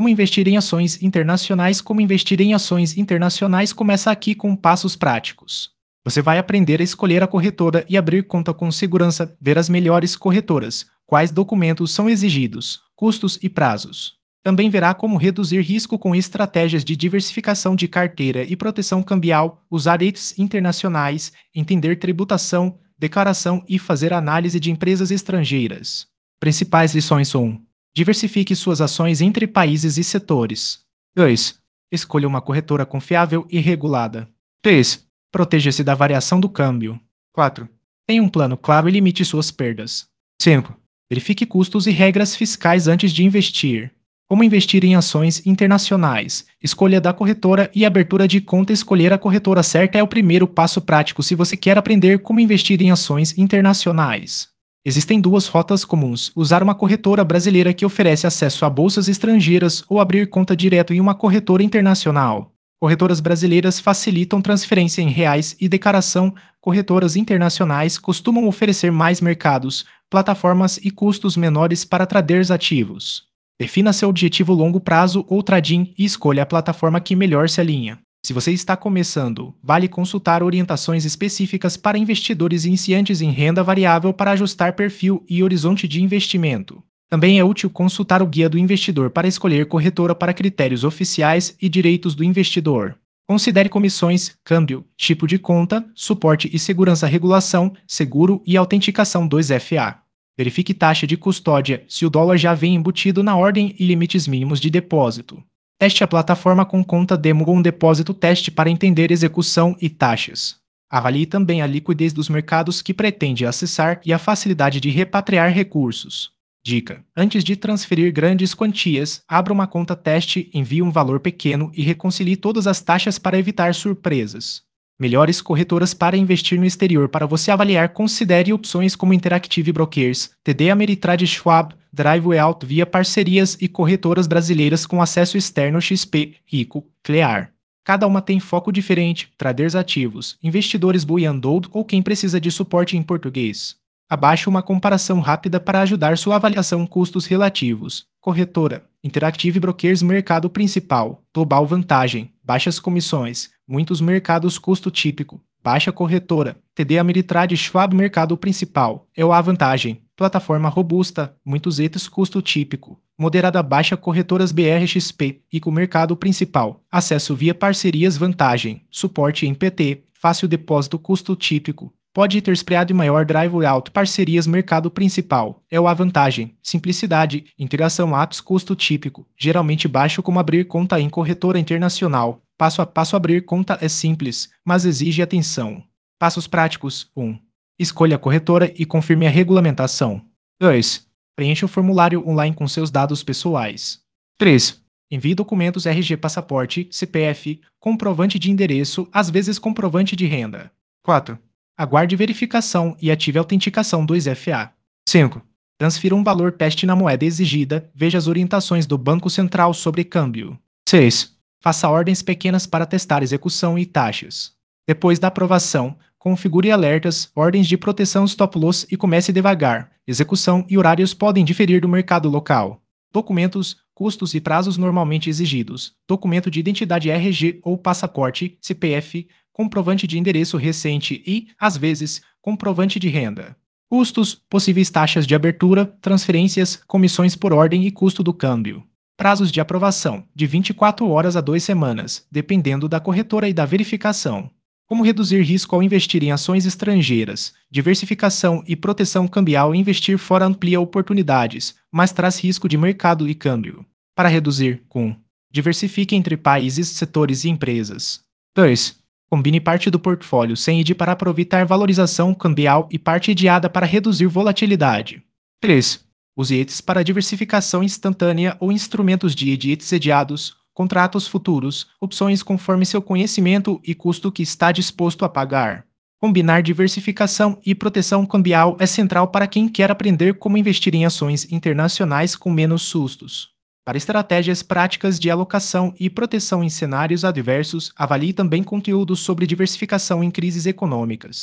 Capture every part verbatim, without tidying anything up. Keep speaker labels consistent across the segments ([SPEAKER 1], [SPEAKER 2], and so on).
[SPEAKER 1] Como investir em ações internacionais? Como investir em ações internacionais começa aqui com passos práticos. Você vai aprender a escolher a corretora e abrir conta com segurança, ver as melhores corretoras, quais documentos são exigidos, custos e prazos. Também verá como reduzir risco com estratégias de diversificação de carteira e proteção cambial, usar E T Fs internacionais, entender tributação, declaração e fazer análise de empresas estrangeiras. Principais lições um. Diversifique suas ações entre países e setores. dois. Escolha uma corretora confiável e regulada. três. Proteja-se da variação do câmbio. quatro. Tenha um plano claro e limite suas perdas. cinco. Verifique custos e regras fiscais antes de investir. Como investir em ações internacionais? Escolha da corretora e abertura de conta. Escolher a corretora certa é o primeiro passo prático se você quer aprender como investir em ações internacionais. Existem duas rotas comuns: usar uma corretora brasileira que oferece acesso a bolsas estrangeiras ou abrir conta direto em uma corretora internacional. Corretoras brasileiras facilitam transferência em reais e declaração. Corretoras internacionais costumam oferecer mais mercados, plataformas e custos menores para traders ativos. Defina seu objetivo longo prazo ou trading e escolha a plataforma que melhor se alinha. Se você está começando, vale consultar orientações específicas para investidores iniciantes em renda variável para ajustar perfil e horizonte de investimento. Também é útil consultar o Guia do Investidor para escolher corretora para critérios oficiais e direitos do investidor. Considere comissões, câmbio, tipo de conta, suporte e segurança, regulação, seguro e autenticação dois F A. Verifique taxa de custódia, se o dólar já vem embutido na ordem e limites mínimos de depósito. Teste a plataforma com conta demo ou um depósito teste para entender execução e taxas. Avalie também a liquidez dos mercados que pretende acessar e a facilidade de repatriar recursos. Dica: antes de transferir grandes quantias, abra uma conta teste, envie um valor pequeno e reconcilie todas as taxas para evitar surpresas. Melhores corretoras para investir no exterior. Para você avaliar, considere opções como Interactive Brokers, T D Ameritrade, Schwab, Driveway via parcerias e corretoras brasileiras com acesso externo X P, Rico, Clear. Cada uma tem foco diferente: traders ativos, investidores buy and hold ou quem precisa de suporte em português. Abaixo uma comparação rápida para ajudar sua avaliação. Custos relativos. Corretora: Interactive Brokers. Mercado principal: Global Vantagem, baixas comissões, muitos mercados. Custo típico: baixa. Corretora: T D Ameritrade, Schwab. Mercado principal: E U A Vantagem, plataforma robusta, muitos E T Fs. Custo típico: moderada. Baixa. Corretoras B R X P e com mercado principal: acesso via parcerias. Vantagem, suporte em P T, fácil depósito. Custo típico: pode ter spread maior. Drive out. Parcerias. Mercado principal: E U A Vantagem, simplicidade, integração. Atos. Custo típico: geralmente baixo. Como abrir conta em corretora internacional. Passo a passo. Abrir conta é simples, mas exige atenção. Passos práticos. um. Escolha a corretora e confirme a regulamentação. dois. Preencha o formulário online com seus dados pessoais. três. Envie documentos: R G, passaporte, C P F, comprovante de endereço, às vezes comprovante de renda. quatro. Aguarde verificação e ative a autenticação dois F A. cinco. Transfira um valor teste na moeda exigida. Veja as orientações do Banco Central sobre câmbio. seis. Faça ordens pequenas para testar execução e taxas. Depois da aprovação, configure alertas, ordens de proteção stop loss e comece devagar. Execução e horários podem diferir do mercado local. Documentos, custos e prazos normalmente exigidos. Documento de identidade: R G ou passaporte, C P F, comprovante de endereço recente e, às vezes, comprovante de renda. Custos, possíveis taxas de abertura, transferências, comissões por ordem e custo do câmbio. Prazos de aprovação: de vinte e quatro horas a duas semanas, dependendo da corretora e da verificação. Como reduzir risco ao investir em ações estrangeiras? Diversificação e proteção cambial. Investir fora amplia oportunidades, mas traz risco de mercado e câmbio. Para reduzir, com diversifique entre países, setores e empresas. dois. Combine parte do portfólio sem I D para aproveitar valorização cambial e parte IDIAda para reduzir volatilidade. três. Use E T Fs para diversificação instantânea ou instrumentos de I D IDiados, contratos futuros, opções conforme seu conhecimento e custo que está disposto a pagar. Combinar diversificação e proteção cambial é central para quem quer aprender como investir em ações internacionais com menos sustos. Para estratégias práticas de alocação e proteção em cenários adversos, avalie também conteúdos sobre diversificação em crises econômicas.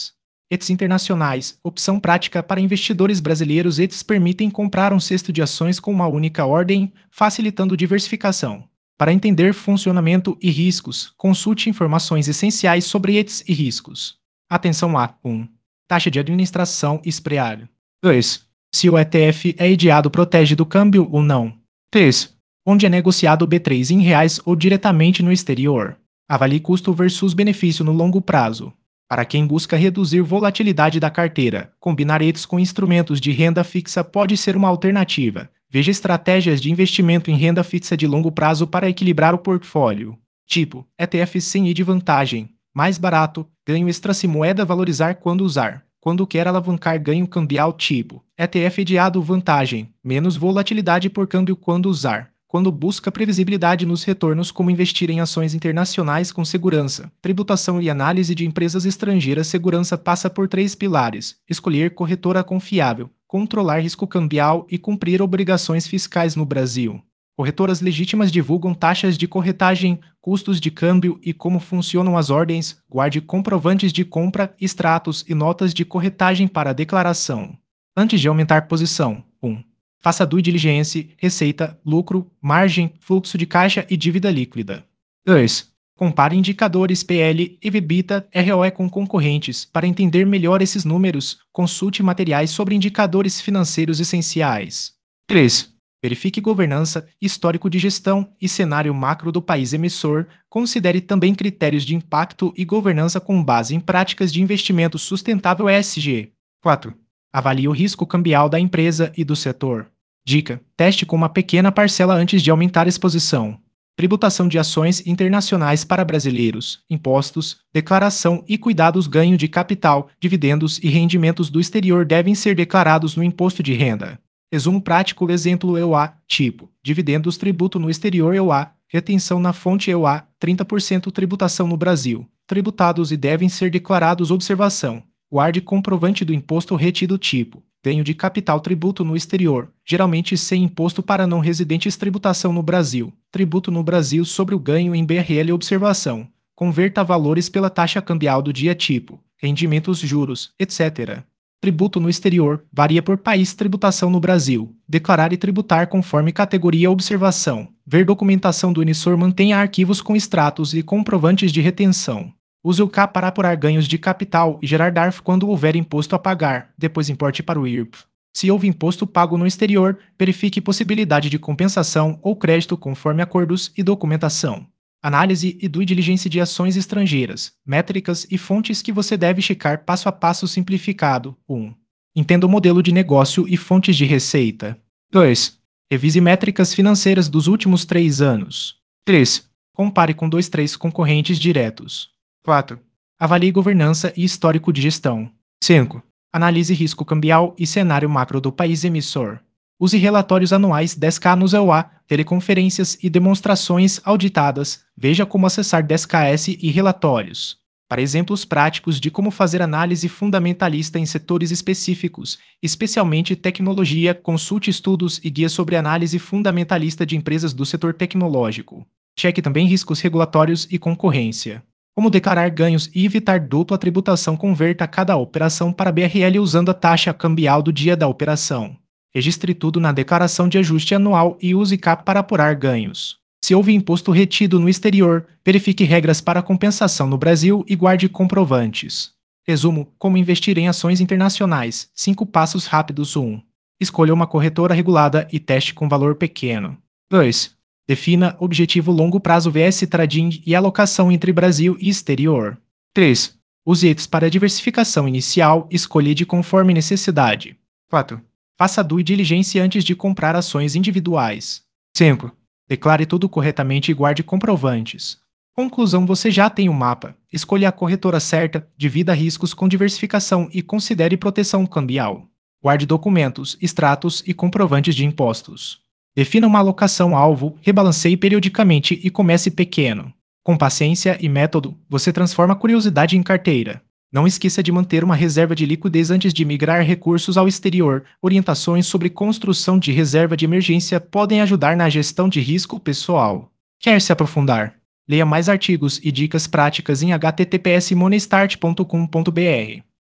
[SPEAKER 1] E T S internacionais, opção prática para investidores brasileiros. E T S permitem comprar um cesto de ações com uma única ordem, facilitando diversificação. Para entender funcionamento e riscos, consulte informações essenciais sobre E T S e riscos. Atenção a um. Taxa de administração e spread. dois. Se o E T F é ideado protege do câmbio ou não. três. Onde é negociado o B três em reais ou diretamente no exterior. Avalie custo versus benefício no longo prazo. Para quem busca reduzir volatilidade da carteira, combinar E T S com instrumentos de renda fixa pode ser uma alternativa. Veja estratégias de investimento em renda fixa de longo prazo para equilibrar o portfólio. Tipo, E T F sem I de vantagem. Mais barato, ganho extra se moeda valorizar quando usar. Quando quer alavancar ganho cambial tipo, E T F ideado vantagem, menos volatilidade por câmbio quando usar. Quando busca previsibilidade nos retornos, como investir em ações internacionais com segurança, tributação e análise de empresas estrangeiras. Segurança passa por três pilares: escolher corretora confiável, controlar risco cambial e cumprir obrigações fiscais no Brasil. Corretoras legítimas divulgam taxas de corretagem, custos de câmbio e como funcionam as ordens. Guarde comprovantes de compra, extratos e notas de corretagem para a declaração. Antes de aumentar posição. um. Faça due diligence, receita, lucro, margem, fluxo de caixa e dívida líquida. dois. Compare indicadores P L, EBITDA, R O E com concorrentes. Para entender melhor esses números, consulte materiais sobre indicadores financeiros essenciais. três. Verifique governança, histórico de gestão e cenário macro do país emissor. Considere também critérios de impacto e governança com base em práticas de investimento sustentável E S G. quatro. Avalie o risco cambial da empresa e do setor. Dica: teste com uma pequena parcela antes de aumentar a exposição. Tributação de ações internacionais para brasileiros, impostos, declaração e cuidados. Ganho de capital, dividendos e rendimentos do exterior devem ser declarados no imposto de renda. Resumo prático. Exemplo: E U A, tipo, dividendos, tributo no exterior. E U A, retenção na fonte. E U A, trinta por cento, tributação no Brasil, tributados e devem ser declarados. Observação: guarde comprovante do imposto retido. Tipo, ganho de capital, tributo no exterior, geralmente sem imposto para não residentes. Tributação no Brasil, tributo no Brasil sobre o ganho em B R L. Observação: converta valores pela taxa cambial do dia. Tipo, rendimentos, juros, etcétera. Tributo no exterior, varia por país. Tributação no Brasil, declarar e tributar conforme categoria. Observação: ver documentação do emissor. Mantenha arquivos com extratos e comprovantes de retenção. Use o C A para apurar ganhos de capital e gerar D A R F quando houver imposto a pagar, depois importe para o I R P. Se houve imposto pago no exterior, verifique possibilidade de compensação ou crédito conforme acordos e documentação. Análise e due diligence de ações estrangeiras, métricas e fontes que você deve checar. Passo a passo simplificado. um. Entenda o modelo de negócio e fontes de receita. dois. Revise métricas financeiras dos últimos três anos. três. Compare com dois, três concorrentes diretos. quatro. Avalie governança e histórico de gestão. cinco. Analise risco cambial e cenário macro do país emissor. Use relatórios anuais dez K nos E U A, teleconferências e demonstrações auditadas. Veja como acessar dez K S e relatórios. Para exemplos práticos de como fazer análise fundamentalista em setores específicos, especialmente tecnologia, consulte estudos e guias sobre análise fundamentalista de empresas do setor tecnológico. Cheque também riscos regulatórios e concorrência. Como declarar ganhos e evitar dupla tributação. Converta cada operação para B R L usando a taxa cambial do dia da operação. Registre tudo na declaração de ajuste anual e use C A P para apurar ganhos. Se houve imposto retido no exterior, verifique regras para compensação no Brasil e guarde comprovantes. Resumo: como investir em ações internacionais. cinco passos rápidos. um. Escolha uma corretora regulada e teste com valor pequeno. dois. Defina objetivo longo prazo versus trading e alocação entre Brasil e exterior. três. Use E T S para diversificação inicial, escolha de conforme necessidade. quatro. Faça due diligence antes de comprar ações individuais. cinco. Declare tudo corretamente e guarde comprovantes. Conclusão: você já tem um mapa. Escolha a corretora certa, divida riscos com diversificação e considere proteção cambial. Guarde documentos, extratos e comprovantes de impostos. Defina uma alocação-alvo, rebalanceie periodicamente e comece pequeno. Com paciência e método, você transforma a curiosidade em carteira. Não esqueça de manter uma reserva de liquidez antes de migrar recursos ao exterior. Orientações sobre construção de reserva de emergência podem ajudar na gestão de risco pessoal. Quer se aprofundar? Leia mais artigos e dicas práticas em h t t p s money start ponto com ponto b r.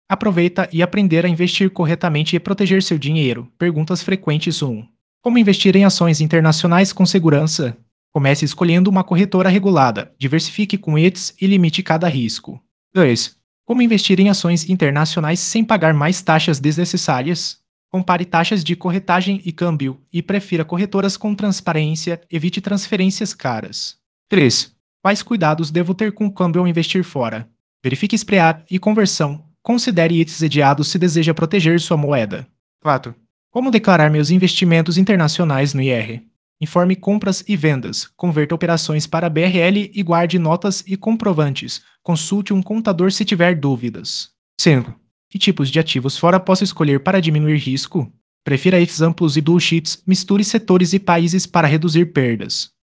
[SPEAKER 1] Aproveita e aprender a investir corretamente e proteger seu dinheiro. Perguntas frequentes um. Como investir em ações internacionais com segurança? Comece escolhendo uma corretora regulada, diversifique com E T Fs e limite cada risco. dois. Como investir em ações internacionais sem pagar mais taxas desnecessárias? Compare taxas de corretagem e câmbio e prefira corretoras com transparência, evite transferências caras. três. Quais cuidados devo ter com o câmbio ao investir fora? Verifique spread e conversão. Considere I Ts ediados se deseja proteger sua moeda. quatro. Como declarar meus investimentos internacionais no I R? Informe compras e vendas, converta operações para B R L e guarde notas e comprovantes. Consulte um contador se tiver dúvidas. cinco. Que tipos de ativos fora posso escolher para diminuir risco? Prefira I Ts amplos e dual sheets, misture setores e países para reduzir perdas.